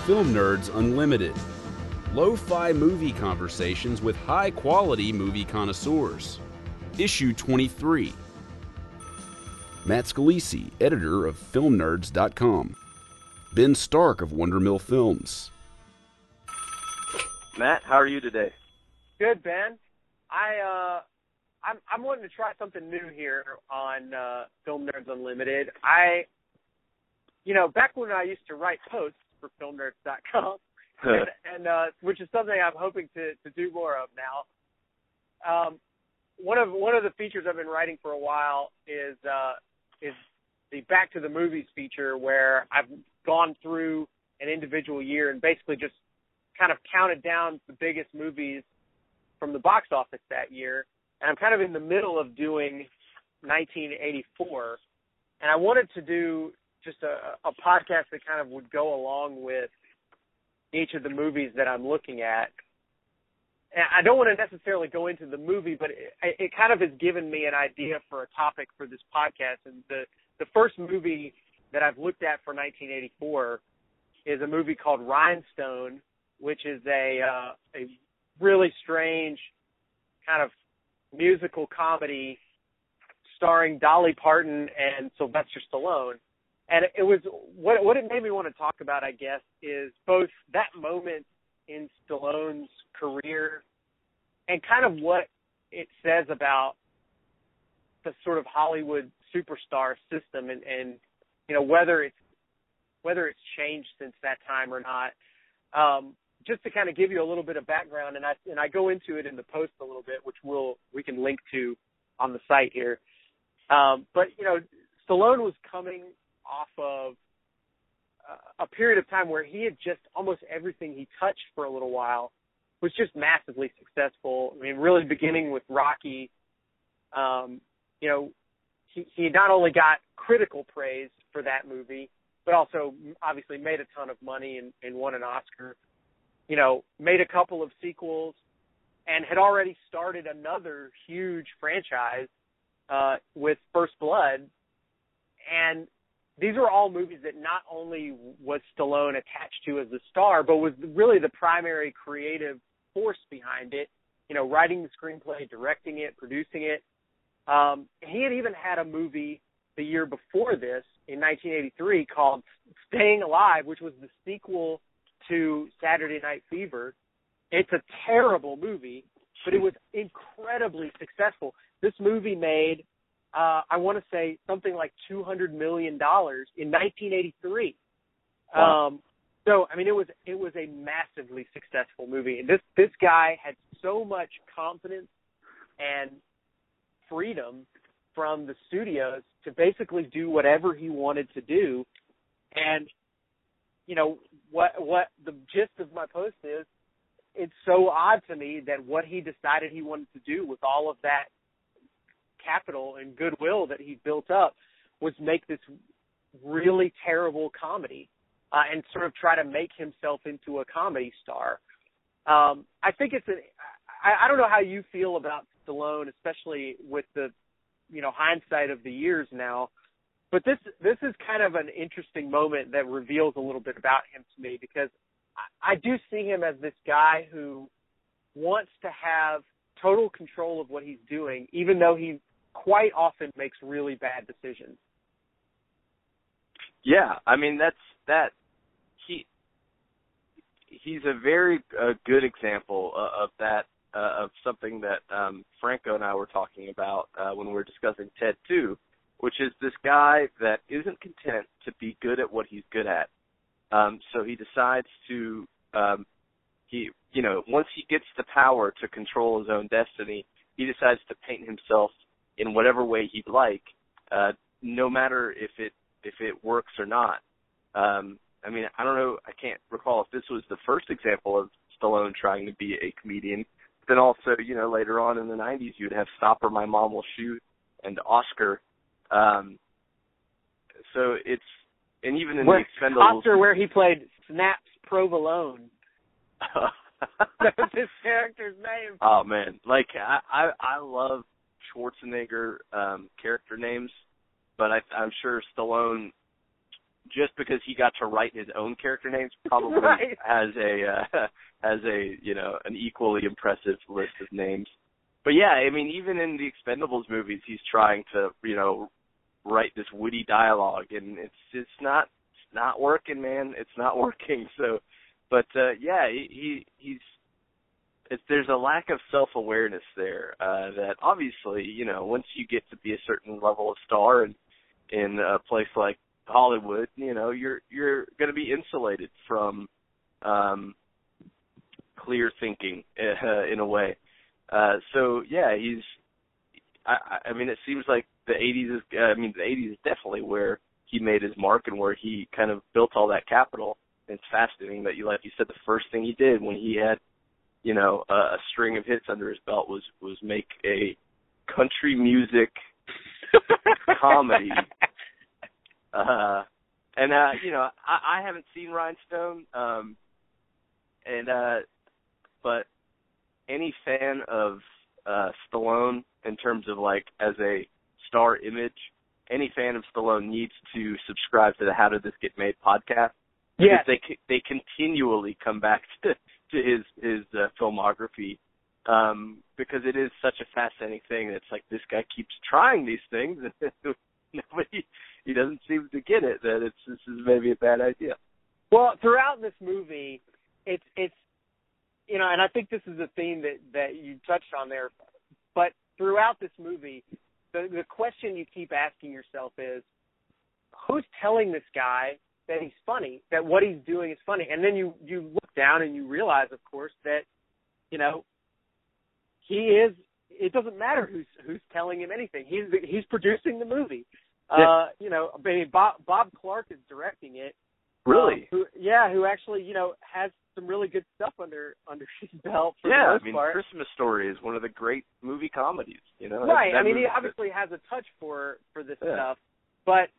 Film Nerds Unlimited. Lo-fi movie conversations with high-quality movie connoisseurs. Issue 23. Matt Scalisi, editor of FilmNerds.com. Ben Stark of Wondermill Films. Matt, how are you today? Good, Ben. I'm wanting to try something new here on Film Nerds Unlimited. Back when I used to write posts for FilmNerds.com, and which is something I'm hoping to do more of now. One of the features I've been writing for a while is the Back to the Movies feature, where I've gone through an individual year and basically just kind of counted down the biggest movies from the box office that year. And I'm kind of in the middle of doing 1984, and I wanted to do just a podcast that kind of would go along with each of the movies that I'm looking at. And I don't want to necessarily go into the movie, but it kind of has given me an idea for a topic for this podcast. And the first movie that I've looked at for 1984 is a movie called Rhinestone, which is a really strange kind of musical comedy starring Dolly Parton and Sylvester Stallone. And it was what it made me want to talk about, I guess, is both that moment in Stallone's career and kind of what it says about the sort of Hollywood superstar system and whether it's changed since that time or not. Just to kind of give you a little bit of background, and I go into it in the post a little bit, which we can link to on the site here. But Stallone was coming off of a period of time where he had just almost everything he touched for a little while was just massively successful. I mean, really beginning with Rocky, he not only got critical praise for that movie, but also obviously made a ton of money and won an Oscar. Made a couple of sequels and had already started another huge franchise with First Blood. And these were all movies that not only was Stallone attached to as a star, but was really the primary creative force behind it, writing the screenplay, directing it, producing it. He had even had a movie the year before this in 1983 called Staying Alive, which was the sequel to Saturday Night Fever. It's a terrible movie, but it was incredibly successful. This movie made, I want to say, something like $200 million in 1983. Wow. So, I mean, it was a massively successful movie. And this guy had so much confidence and freedom from the studios to basically do whatever he wanted to do. And what the gist of my post is, it's so odd to me that what he decided he wanted to do with all of that capital and goodwill that he built up was make this really terrible comedy and sort of try to make himself into a comedy star. I think I don't know how you feel about Stallone, especially with the hindsight of the years now. But this is kind of an interesting moment that reveals a little bit about him to me, because I do see him as this guy who wants to have total control of what he's doing, even though he quite often makes really bad decisions. Yeah, I mean he's a very good example of that, of something that Franco and I were talking about when we were discussing Ted 2. Which is this guy that isn't content to be good at what he's good at. So he decides to, once he gets the power to control his own destiny, he decides to paint himself in whatever way he'd like, no matter if it works or not. I mean, I don't know, I can't recall if this was the first example of Stallone trying to be a comedian. Then also, later on in the 90s, you'd have Stop or My Mom Will Shoot and Oscar. So it's, and even in the Expendables, Oscar, where he played Snaps Provolone. That was his character's name. Oh man, I love Schwarzenegger character names, but I'm sure Stallone just because he got to write his own character names, probably right. has a an equally impressive list of names. But yeah, I mean, even in the Expendables movies, he's trying to write this witty dialogue, and it's not working, man. It's not working. So, but yeah, there's a lack of self-awareness there that obviously, once you get to be a certain level of star and in a place like Hollywood, you're going to be insulated from clear thinking in a way. So yeah, I mean, it seems like the 80s is definitely where he made his mark and where he kind of built all that capital. And it's fascinating that like you said, the first thing he did when he had a string of hits under his belt was make a country music comedy. I haven't seen Rhinestone, but any fan of Stallone in terms of like as a star image, any fan of Stallone needs to subscribe to the How Did This Get Made podcast. Yes. Because they continually come back to his filmography, because it is such a fascinating thing. It's like this guy keeps trying these things, and he doesn't seem to get it. That this is maybe a bad idea. Well, throughout this movie, it's and I think this is a theme that you touched on there. But throughout this movie, the question you keep asking yourself is, who's telling this guy that he's funny, that what he's doing is funny? And then you look down and you realize, of course, that, he is, it doesn't matter who's telling him anything. He's producing the movie. Bob Clark is directing it. Really? Who actually, has some really good stuff under his belt for the most part. Christmas Story is one of the great movie comedies, Right. I mean, he obviously has a touch for this stuff, but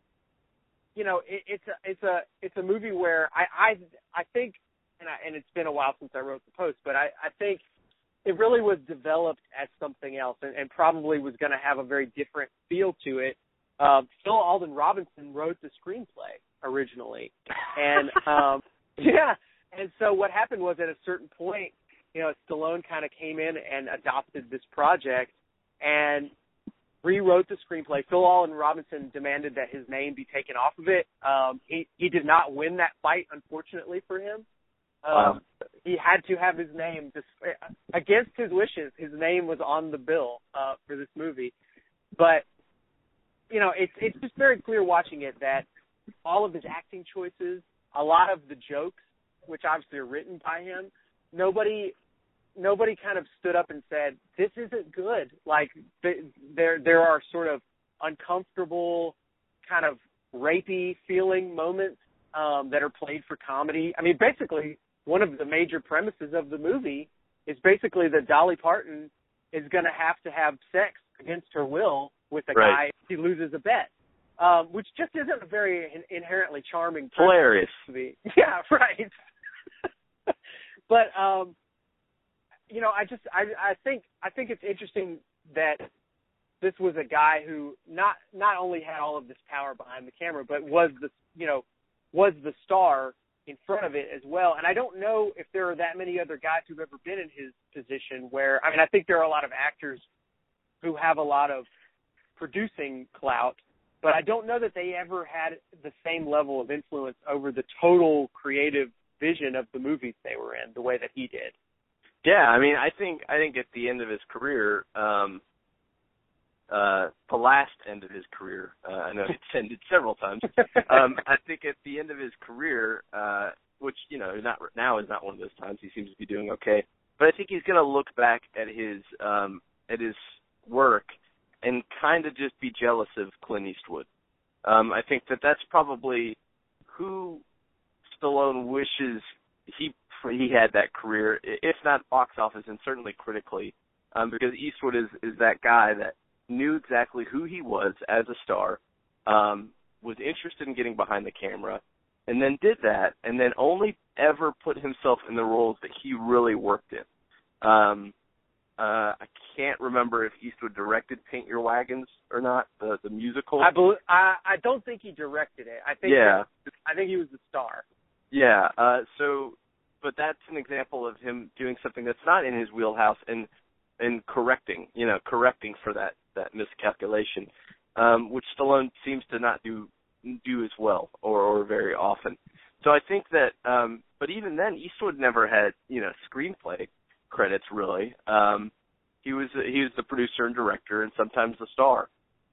it's a movie where I think, and it's been a while since I wrote the post, but I think it really was developed as something else, and probably was going to have a very different feel to it. Phil Alden Robinson wrote the screenplay originally, and and so what happened was at a certain point, Stallone kind of came in and adopted this project and rewrote the screenplay. Phil Alden Robinson demanded that his name be taken off of it. He did not win that fight, unfortunately for him. He had to have his name, against his wishes, his name was on the bill for this movie. But, it's just very clear watching it that all of his acting choices, a lot of the jokes, which obviously are written by him, nobody kind of stood up and said, this isn't good. Like, there are sort of uncomfortable, kind of rapey feeling moments that are played for comedy. I mean, basically, one of the major premises of the movie is basically that Dolly Parton is going to have sex against her will with a guy if he loses a bet, which just isn't a very inherently charming hilarious movie. Yeah, right. But, I think it's interesting that this was a guy who not only had all of this power behind the camera, but was the star in front of it as well. And I don't know if there are that many other guys who've ever been in his position where, I think there are a lot of actors who have a lot of producing clout, but I don't know that they ever had the same level of influence over the total creative vision of the movies they were in the way that he did. Yeah, I think at the end of his career, the last end of his career, I know it's ended several times. I think at the end of his career, which now is not one of those times. He seems to be doing okay, but I think he's going to look back at his work and kind of just be jealous of Clint Eastwood. I think that's probably who Stallone wishes he had that career, if not box office and certainly critically, because Eastwood is that guy that knew exactly who he was as a star, was interested in getting behind the camera, and then did that, and then only ever put himself in the roles that he really worked in. I can't remember if Eastwood directed Paint Your Wagons or not, the musical. I don't think he directed it. I I think he was the star. Yeah. But that's an example of him doing something that's not in his wheelhouse and correcting for that miscalculation, which Stallone seems to not do as well or very often. So I think that, but even then, Eastwood never had screenplay credits really. He was the producer and director, and sometimes the star.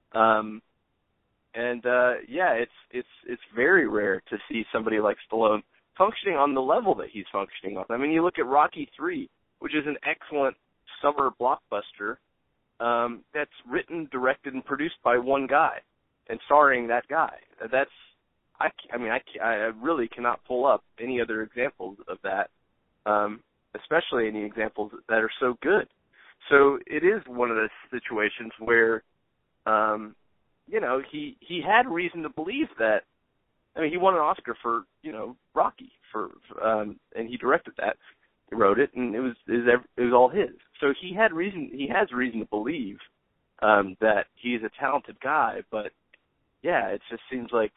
It's very rare to see somebody like Stallone functioning on the level that he's functioning on. I mean, you look at Rocky III, which is an excellent summer blockbuster that's written, directed, and produced by one guy and starring that guy. I really cannot pull up any other examples of that, especially any examples that are so good. So it is one of those situations where, he had reason to believe that. I mean, he won an Oscar for Rocky and he directed that. He wrote it, and it was all his. So he has reason to believe that he's a talented guy. But yeah, it just seems like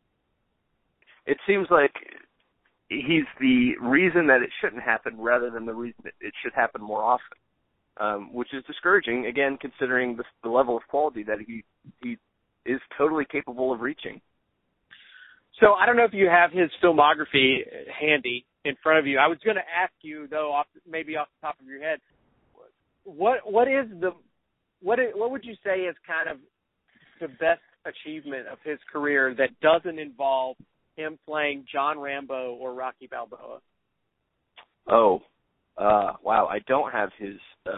he's the reason that it shouldn't happen rather than the reason that it should happen more often, which is discouraging. Again, considering the level of quality that he is totally capable of reaching. So I don't know if you have his filmography handy in front of you. I was going to ask you, though, maybe off the top of your head, what would you say is kind of the best achievement of his career that doesn't involve him playing John Rambo or Rocky Balboa? Oh, wow! I don't have his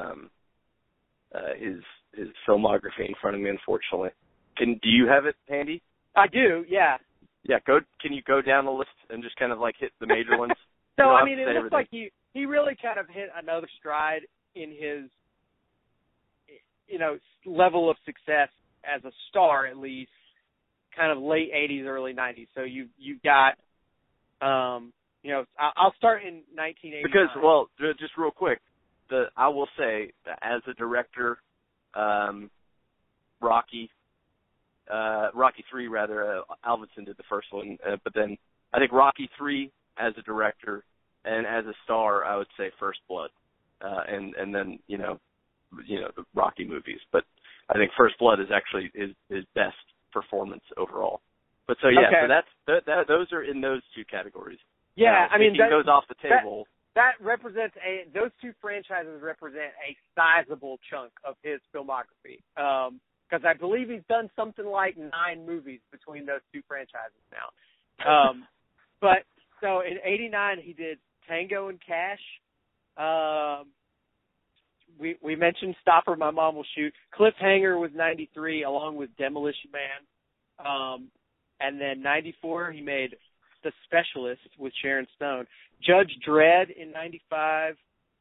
filmography in front of me, unfortunately. Do you have it handy? I do, yeah. Yeah, can you go down the list and just kind of like hit the major ones? So, I mean, it looks like he really kind of hit another stride in his, level of success as a star, at least, kind of late 80s, early 90s. So you've got, I'll start in 1989. Because, well, just real quick, I will say, as a director, Rocky III, rather, Alvinson did the first one, but then I think Rocky III as a director and as a star, I would say First Blood, and then the Rocky movies. But I think First Blood is actually his best performance overall. But so yeah, okay. So those are in those two categories. Yeah, now, that goes off the table. That represents those two franchises represent a sizable chunk of his filmography. Because I believe he's done something like 9 movies between those two franchises now. But so in '89 he did Tango and Cash. We mentioned Stopper, My Mom Will Shoot. Cliffhanger was '93, along with Demolition Man. And then '94 he made The Specialist with Sharon Stone. Judge Dredd in '95.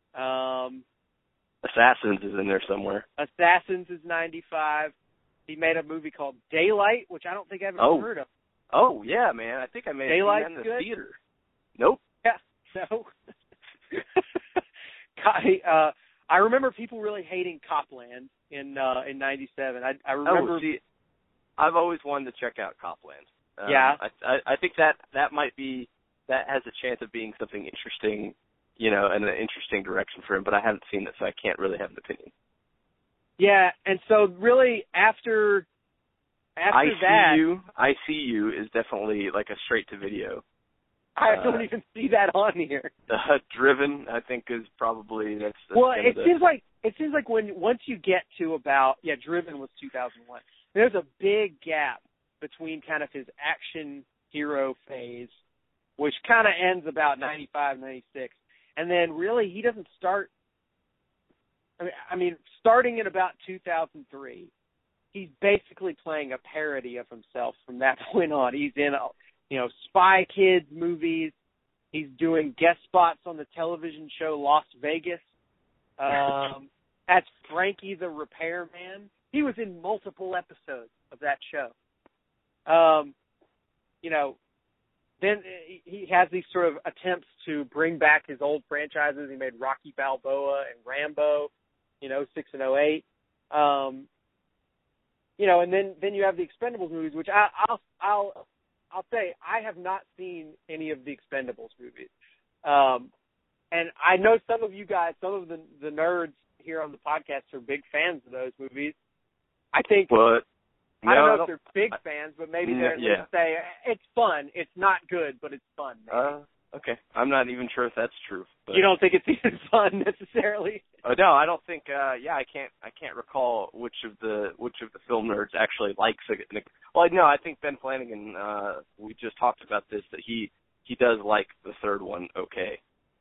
Assassins is in there somewhere. Assassins is '95. He made a movie called Daylight, which I don't think I've ever heard of. Oh, yeah, man. I think I made it in the theater. Nope. Yeah, no. I remember people really hating Copland in '97. I remember. Oh, see, I've always wanted to check out Copland. Yeah. I think that has a chance of being something interesting, and an interesting direction for him, but I haven't seen it, so I can't really have an opinion. Yeah, and so really after that, I See You is definitely like a straight to video. I don't even see that on here. Driven, I think, is probably that's well. It seems like once you get to about Driven was 2001. There's a big gap between kind of his action hero phase, which kind of ends about 95, 96, and then really he doesn't start. I mean, starting in about 2003, he's basically playing a parody of himself from that point on. He's in, Spy Kids movies. He's doing guest spots on the television show Las Vegas. That's Frankie the Repairman. He was in multiple episodes of that show. Then he has these sort of attempts to bring back his old franchises. He made Rocky Balboa and Rambo, 6 and 08. And then you have the Expendables movies, which I'll I'll say I have not seen any of the Expendables movies. And I know some of you guys, some of the nerds here on the podcast are big fans of those movies. I think, I don't know if they're big fans, but maybe they're say, it's fun. It's not good, but it's fun. Okay. I'm not even sure if that's true. But... You don't think it's even fun necessarily? No, I don't think. I can't recall which of the film nerds actually likes it. Well, no, I think Ben Flanagan. We just talked about this, that he does like the third one. Okay.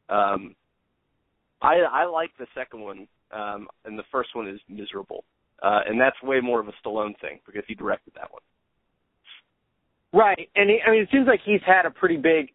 I like the second one, and the first one is miserable, and that's way more of a Stallone thing because he directed that one. Right, and it seems like he's had a pretty big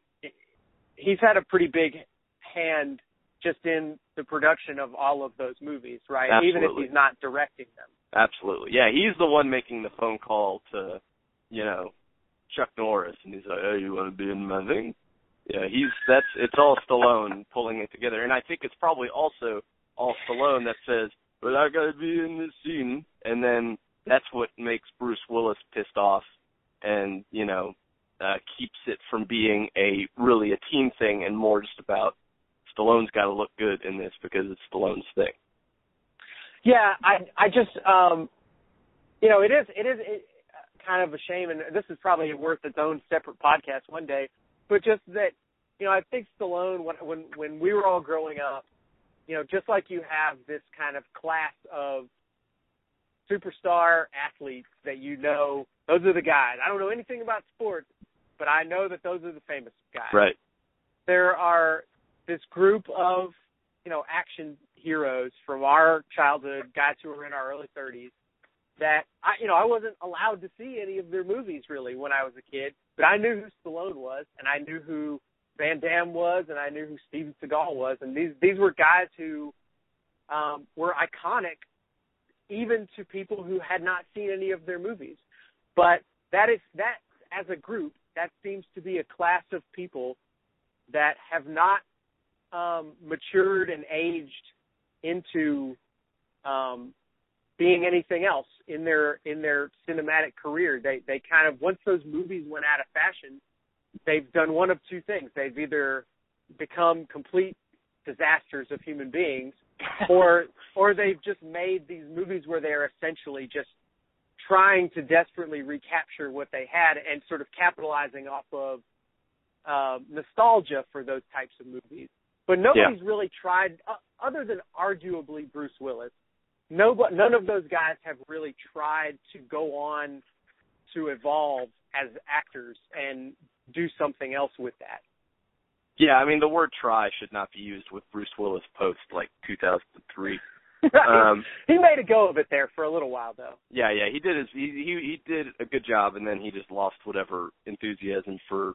hand just in the production of all of those movies, right? Absolutely. Even if he's not directing them. Absolutely. Yeah, he's the one making the phone call to, Chuck Norris, and he's like, "Hey, you want to be in my thing?" Yeah, it's all Stallone pulling it together, and I think it's probably also all Stallone that says, "But I got to be in this scene," and then that's what makes Bruce Willis pissed off, and keeps it from being really a team thing and more just about Stallone's got to look good in this because it's Stallone's thing. Yeah, I just it is kind of a shame, and this is probably worth its own separate podcast one day. But just that, I think Stallone, when we were all growing up, just like you have this kind of class of superstar athletes that those are the guys. I don't know anything about sports, but I know that those are the famous guys. Right. There are this group of, action heroes from our childhood, guys who were in our early 30s, that I wasn't allowed to see any of their movies really when I was a kid, but I knew who Stallone was, and I knew who Van Damme was, and I knew who Steven Seagal was, and these were guys who were iconic even to people who had not seen any of their movies. But that as a group, that seems to be a class of people that have not matured and aged into being anything else in their cinematic career. They kind of, once those movies went out of fashion, they've done one of two things. They've either become complete disasters of human beings, or they've just made these movies where they're essentially just trying to desperately recapture what they had and sort of capitalizing off of nostalgia for those types of movies. But nobody's really tried, other than arguably Bruce Willis, none of those guys have really tried to go on to evolve as actors and do something else with that. Yeah, I mean, the word try should not be used with Bruce Willis post, 2003. He made a go of it there for a little while, though. Yeah, he did he did a good job, and then he just lost whatever enthusiasm for,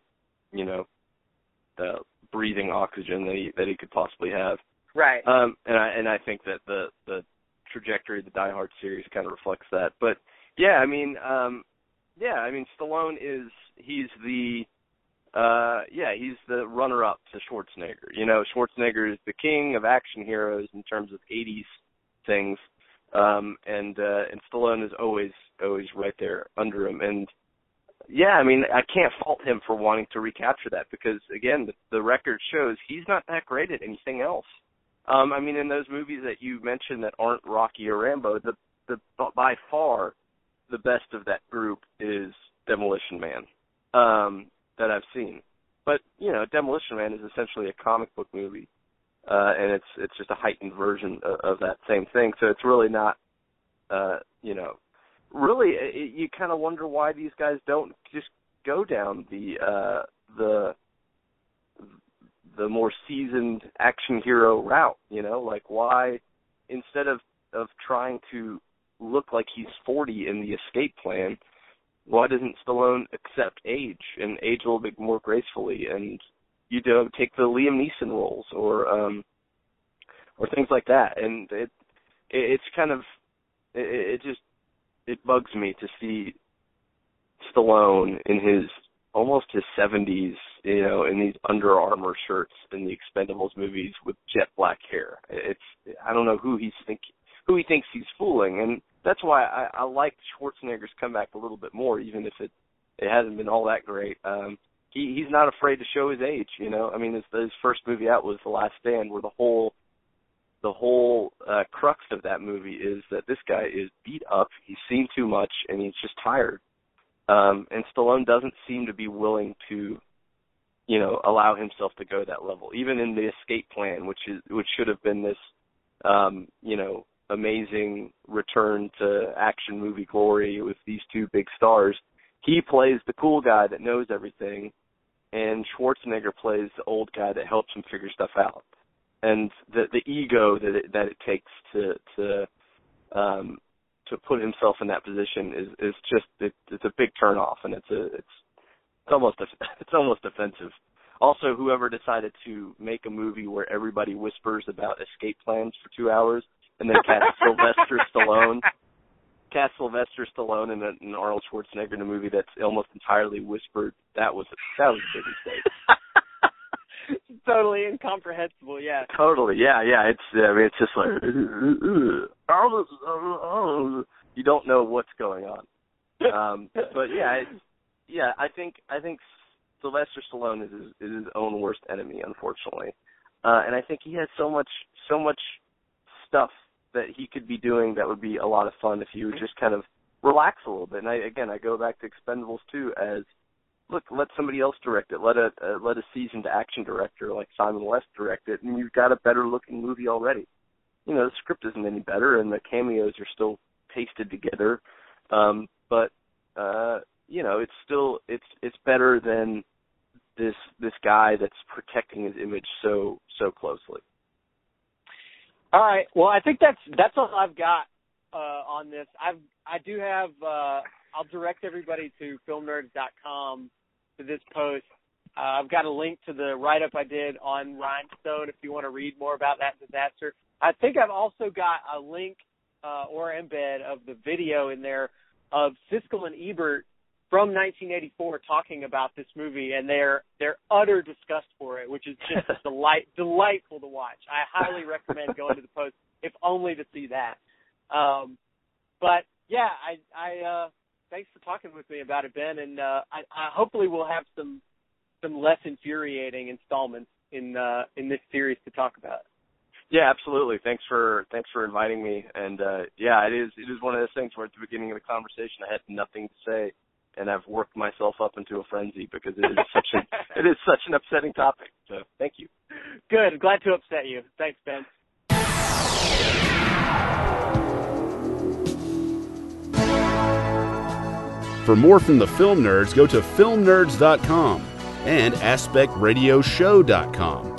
the breathing oxygen that he could possibly have. Right. And I think that the trajectory of the Die Hard series kind of reflects that. But Stallone he's the runner-up to Schwarzenegger. Schwarzenegger is the king of action heroes in terms of 80s things, and Stallone is always right there under him. And I can't fault him for wanting to recapture that because, again, the record shows he's not that great at anything else. In those movies that you mentioned that aren't Rocky or Rambo, the by far the best of that group is Demolition Man that I've seen. But, Demolition Man is essentially a comic book movie, and it's just a heightened version of that same thing. So it's really not, you kind of wonder why these guys don't just go down the more seasoned action hero route, why instead of trying to look like he's 40 in the Escape Plan, why doesn't Stallone accept age and age a little bit more gracefully and take the Liam Neeson roles or things like that? And it's kind of it bugs me to see Stallone in his almost his 70s, in these Under Armour shirts in the Expendables movies with jet black hair. I don't know who he thinks he's fooling, and that's why I like Schwarzenegger's comeback a little bit more, even if It hasn't been all that great. He's not afraid to show his age, you know. I mean, his first movie out was The Last Stand, where the whole crux of that movie is that this guy is beat up, he's seen too much, and he's just tired. And Stallone doesn't seem to be willing to, you know, allow himself to go that level. Even in The Escape Plan, which should have been this, you know, amazing return to action movie glory with these two big stars, he plays the cool guy that knows everything, and Schwarzenegger plays the old guy that helps him figure stuff out. And the ego that it takes to put himself in that position is just it's a big turnoff, and it's almost offensive. Also, whoever decided to make a movie where everybody whispers about escape plans for 2 hours and then cast Sylvester Stallone and Arnold Schwarzenegger in a movie that's almost entirely whispered, that was a big mistake. Totally incomprehensible, yeah. Totally, yeah. It's just like you don't know what's going on. But yeah, I think Sylvester Stallone is his own worst enemy, unfortunately. And I think he has so much stuff that he could be doing that would be a lot of fun if he would just kind of relax a little bit. And I go back to Expendables 2 as, look, let somebody else direct it. Let a seasoned action director like Simon West direct it, and you've got a better looking movie already. You know, the script isn't any better, and the cameos are still pasted together. But you know, it's still it's better than this guy that's protecting his image so closely. All right. Well, I think that's all I've got on this. I do have. I'll direct everybody to filmnerds.com to this post. I've got a link to the write-up I did on Rhinestone if you want to read more about that disaster. I think I've also got a link or embed of the video in there of Siskel and Ebert from 1984 talking about this movie and their utter disgust for it, which is just delightful to watch. I highly recommend going to the post, if only to see that. But yeah, I thanks for talking with me about it, Ben, and I hopefully we'll have some less infuriating installments in this series to talk about. Yeah, absolutely. Thanks for inviting me. And yeah, it is one of those things where at the beginning of the conversation I had nothing to say, and I've worked myself up into a frenzy because it is such an upsetting topic. So thank you. Good. Glad to upset you. Thanks, Ben. For more from the Film Nerds, go to filmnerds.com and aspectradioshow.com.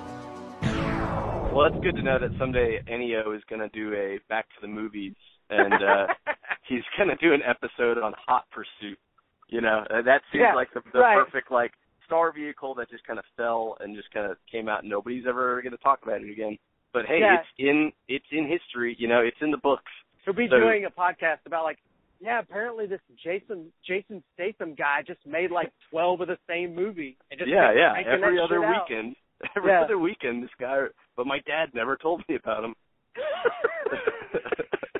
Well, it's good to know that someday Ennio is going to do a Back to the Movies, and he's going to do an episode on Hot Pursuit. You know, that seems like the perfect like star vehicle that just kind of fell and just kind of came out, and nobody's ever going to talk about it again. But hey, it's in history. You know, it's in the books. He'll be doing a podcast about like, yeah, apparently this Jason Statham guy just made like 12 of the same movie. And just every other weekend. Every other weekend, this guy. But my dad never told me about him.